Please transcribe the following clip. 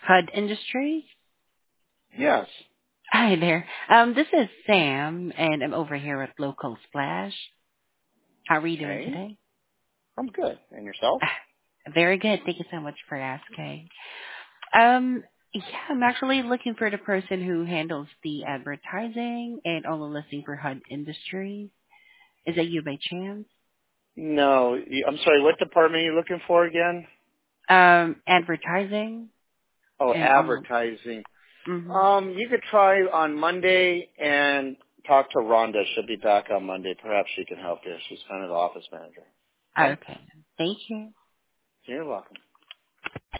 HUD Industries. Yes. Hi there. This is Sam, and I'm over here at Local Splash. How are you doing Okay. today? I'm good. And yourself? Very good. Thank you so much for asking. Um, yeah, I'm actually looking for the person who handles the advertising and all the listing for HUD Industries. Is that you by chance? No. I'm sorry, what department are you looking for again? Advertising Oh, and all. advertising. Mm-hmm. You could try on Monday and talk to Rhonda. She'll be back on Monday. Perhaps she can help you. She's kind of the office manager. Okay? Okay. Thank you. You're welcome.